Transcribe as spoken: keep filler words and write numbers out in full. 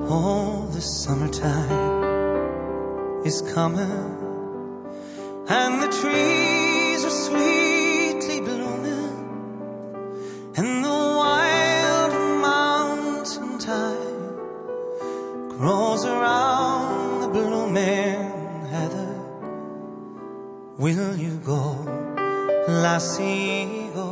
Oh, the summertime is coming, and the trees are sweetly blooming, and the wild mountain thyme grows around the blooming heather. Will you go, lassie, go